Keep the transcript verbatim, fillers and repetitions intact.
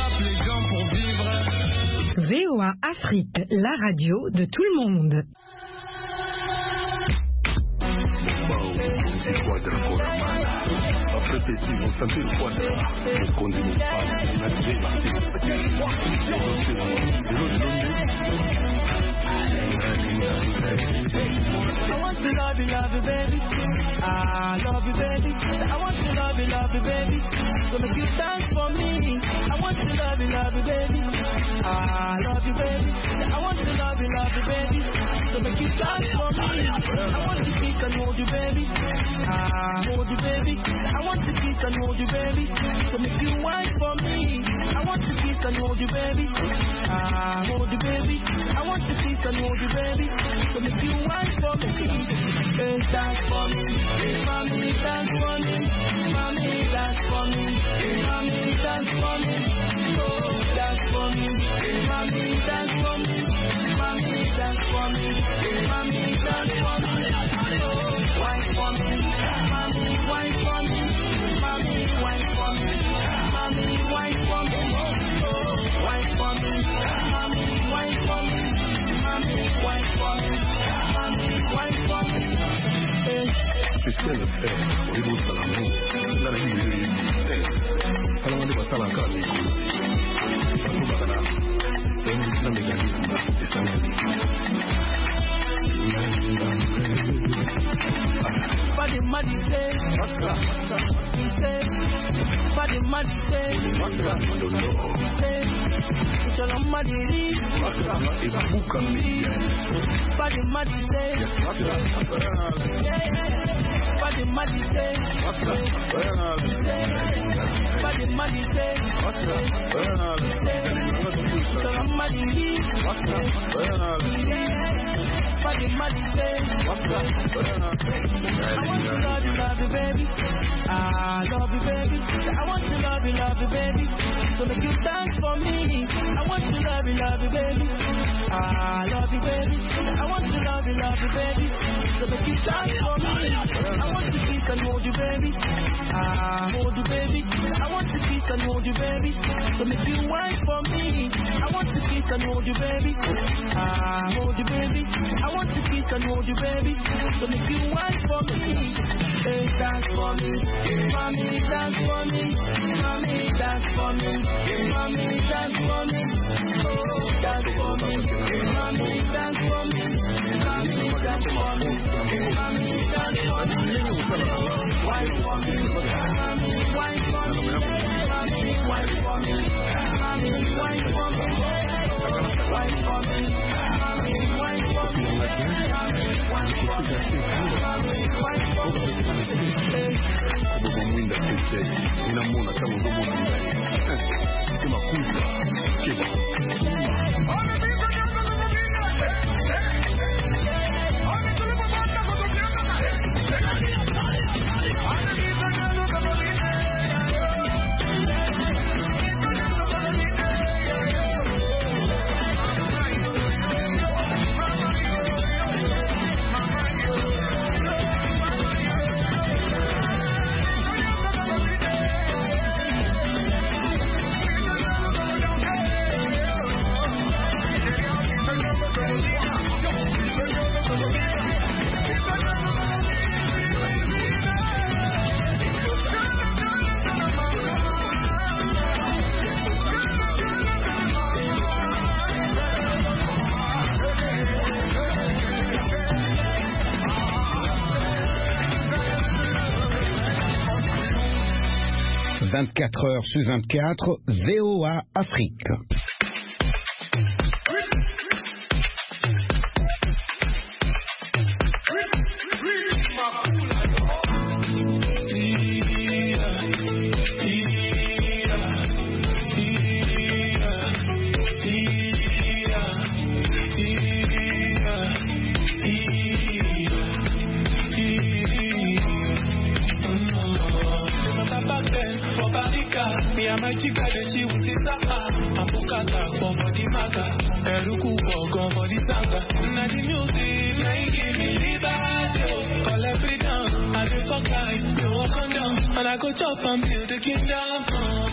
tape les gens pour vivre. V O A Afrique, la radio de tout le monde. I want to love you, love you, baby. I love you, baby. I want to love you, love you, baby. So make you dance for me. I want to love you, love you, baby. I love you, baby. I want to love you, love you, baby. So make you dance for me. I want to kiss and hold you, baby. I hold you, baby. I want to kiss and hold you, baby. So make you wine for me. I want to kiss and hold you, baby. I hold you, baby. I want to kiss and hold you, baby. So make you wine for me. Hey, dance for me. Mommy, dance for me. Mommy, dance for me. Mommy, dance for me. Oh, dance for me. Mommy, dance for me. Mommy, dance for me. Mommy, dance for me. Oh, wine for me. Mommy, wine for me. Mommy, wine for me. Mommy, wine for me. Oh, wine for me. Mommy, wine for me. Mommy, wine for me. Mommy, wine for me. C'est ce qu'elle fait, au niveau de l'amour, dans la vie de l'huile, ça m'a dit que ça m'a gardé. Ça m'a gardé. C'est une question de gagner, c'est ça. Body muddy say, he say, body muddy say, say, it's all muddy leave, body muddy say, body muddy say, body muddy say, it's all muddy leave, body muddy say, I want to love you, love you, baby. I love you, baby. I want to love you, love you, baby. So make you dance for me. I want to love you, love you, baby. I love you, baby. I want to love you, love you, baby. So make you dance for me. I want to kiss and hold you, baby. I hold you, baby. I want to kiss and hold you, baby. So make you wine for me. I want to kiss and hold you, baby. I hold you, baby. I want to kiss and hold you, baby. So make you wine for me. Hey, dance for me. Mommy, dance for me. Mommy, dance for me. Mommy, dance for me. Oh, dance for me. Mommy, dance for me. Mommy, dance for me. Mommy, dance for me. Wine for me. Mommy, wine for me. Mommy, wine for me. Mommy, wine for me. Wine for me. Mommy, wine for me. Mommy, wine for me. Mommy, wine for me. Mwinda kese, ninamwona kama mdomo ndani. Kama kuza, cheka. vingt-quatre heures sur vingt-quatre, V O A Afrique. And I go chop and build a kingdom.